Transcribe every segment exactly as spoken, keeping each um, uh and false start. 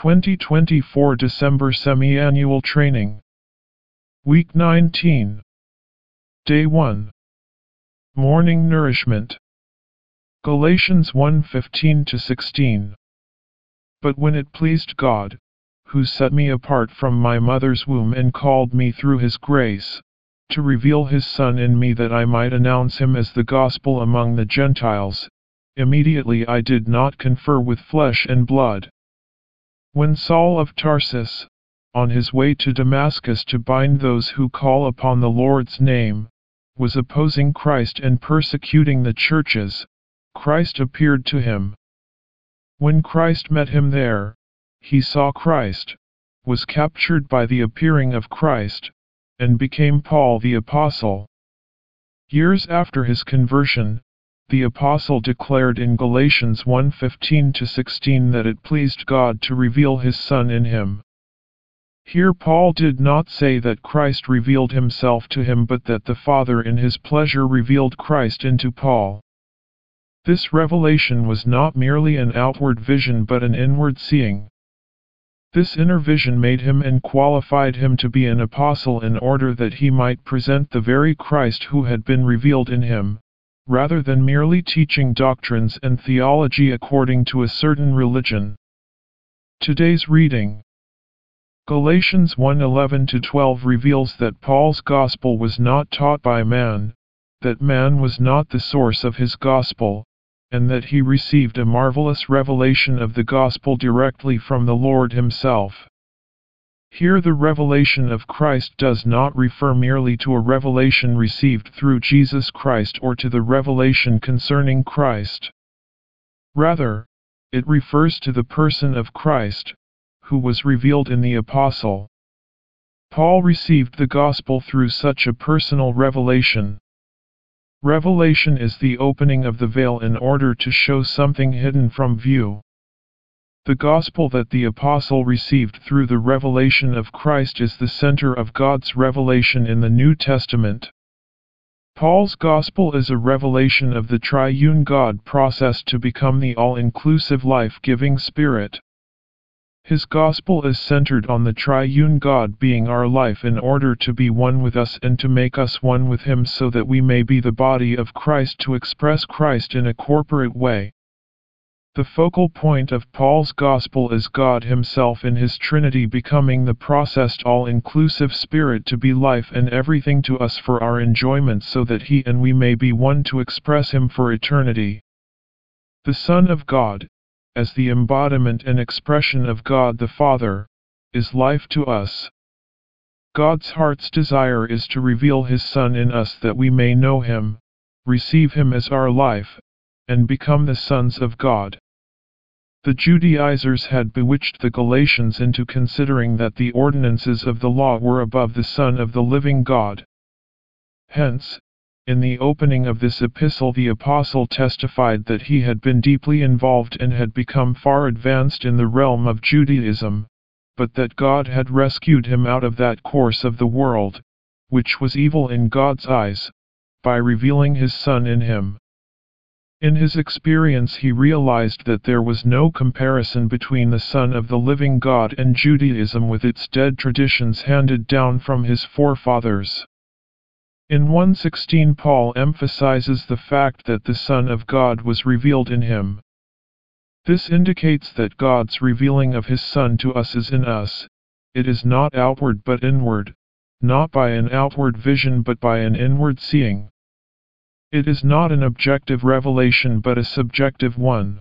twenty twenty-four December Semi-Annual Training. Week nineteen. Day one. Morning Nourishment. Galatians one fifteen to sixteen. But when it pleased God, who set me apart from my mother's womb and called me through his grace, to reveal his Son in me that I might announce him as the gospel among the Gentiles, immediately I did not confer with flesh and blood. When Saul of Tarsus, on his way to Damascus to bind those who call upon the Lord's name, was opposing Christ and persecuting the churches, Christ appeared to him. When Christ met him there, he saw Christ, was captured by the appearing of Christ, and became Paul the Apostle. Years after his conversion, the Apostle declared in Galatians one fifteen to sixteen that it pleased God to reveal his Son in him. Here Paul did not say that Christ revealed himself to him but that the Father in his pleasure revealed Christ into Paul. This revelation was not merely an outward vision but an inward seeing. This inner vision made him and qualified him to be an apostle in order that he might present the very Christ who had been revealed in him, rather than merely teaching doctrines and theology according to a certain religion. Today's reading. Galatians one eleven to twelve reveals that Paul's gospel was not taught by man, that man was not the source of his gospel, and that he received a marvelous revelation of the gospel directly from the Lord himself. Here the revelation of Christ does not refer merely to a revelation received through Jesus Christ or to the revelation concerning Christ. Rather, it refers to the person of Christ, who was revealed in the apostle. Paul received the gospel through such a personal revelation. Revelation is the opening of the veil in order to show something hidden from view. The gospel that the apostle received through the revelation of Christ is the center of God's revelation in the New Testament. Paul's gospel is a revelation of the triune God processed to become the all-inclusive life-giving Spirit. His gospel is centered on the triune God being our life in order to be one with us and to make us one with him so that we may be the body of Christ to express Christ in a corporate way. The focal point of Paul's gospel is God himself in his Trinity becoming the processed all-inclusive Spirit to be life and everything to us for our enjoyment so that he and we may be one to express him for eternity. The Son of God, as the embodiment and expression of God the Father, is life to us. God's heart's desire is to reveal his Son in us that we may know him, receive him as our life, and become the sons of God. The Judaizers had bewitched the Galatians into considering that the ordinances of the law were above the Son of the living God. Hence, in the opening of this epistle the apostle testified that he had been deeply involved and had become far advanced in the realm of Judaism, but that God had rescued him out of that course of the world, which was evil in God's eyes, by revealing his Son in him. In his experience he realized that there was no comparison between the Son of the living God and Judaism with its dead traditions handed down from his forefathers. In one sixteen Paul emphasizes the fact that the Son of God was revealed in him. This indicates that God's revealing of his Son to us is in us. It is not outward but inward, not by an outward vision but by an inward seeing. It is not an objective revelation but a subjective one.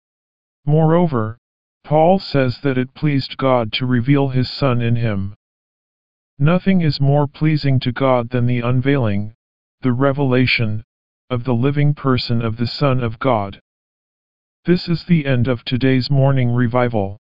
Moreover, Paul says that it pleased God to reveal his Son in him. Nothing is more pleasing to God than the unveiling, the revelation, of the living person of the Son of God. This is the end of today's morning revival.